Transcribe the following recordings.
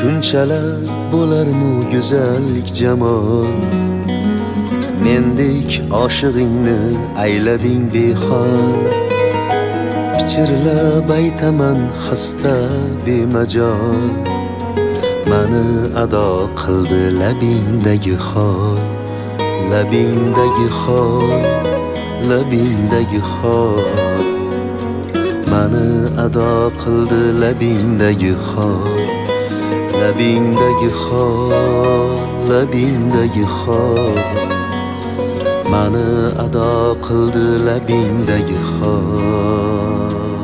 Shunchalar bo'larmi go'zallik jamol, mendek oshiqingni aylading behol. Pichirlab aytaman xasta bemajol, mani ado qildi labingdagi hol, labingdagi hol, labingdagi hol. Mani ado qildi labingdagi hol, labingdagi hol, labingdagi hol. Mani ado qildi labingdagi hol.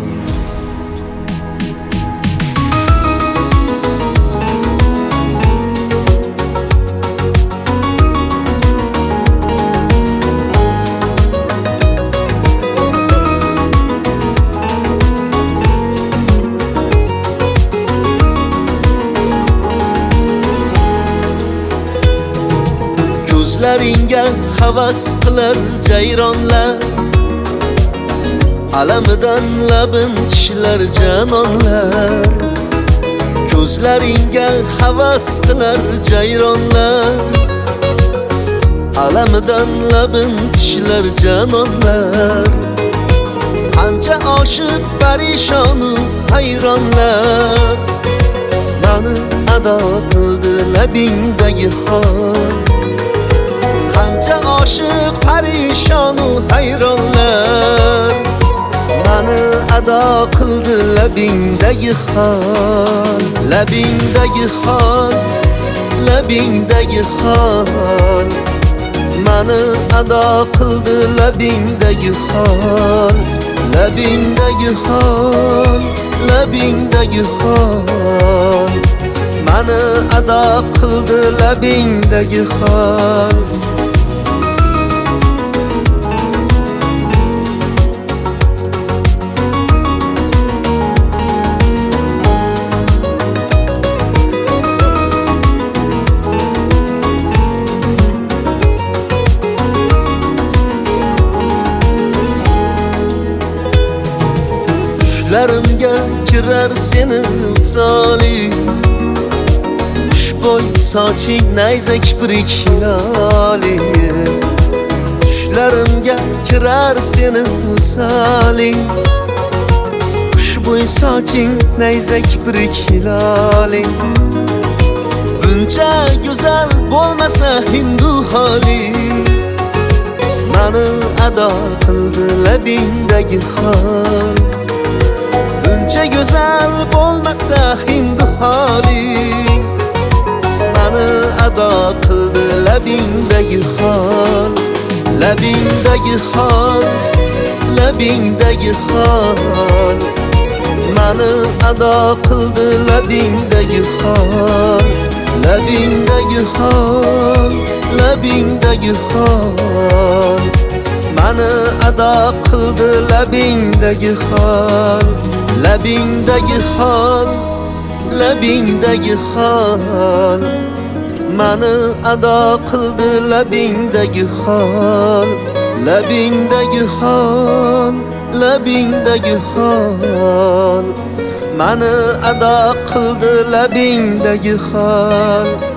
Ko'zlaringga havas qilar jayronlar, alamidan labin tishlar janonlar. Ko'zlaringga havas qilar jayronlar, alamidan labin tishlar janonlar. Qancha oshiq parishonu hayronlar, mani ado qildi labingdagi hol. Qancha oshiq parishonu hayronlar, mani ado qildi labingdagi hol, labingdagi hol, labingdagi hol. Mani ado qildi labingdagi hol, labingdagi hol, labingdagi hol. Mani ado qildi labingdagi hol. Tushlarimga kirar seni misoli, xushbo'y soching nayzak birik hiloli. Tushlarimga kirar seni misoli, xushbo'y soching nayzak birik hiloli. Buncha go'zal bo'lmasa hindu holi, mani ado qildi labingdagi hol. Buncha go'zal bo'lmasa hindu holi, mani ado qildi labingdagi hol, labingdagi hol, labingdagi hol. Mani ado qildi labingdagi hol, labingdagi hol, labingdagi hol. Mani ado qildi labingdagi hol, labingdagi hol, labingdagi hol. Mani ado qildi labingdagi hol, labingdagi hol, labingdagi hol. Mani ado qildi labingdagi hol.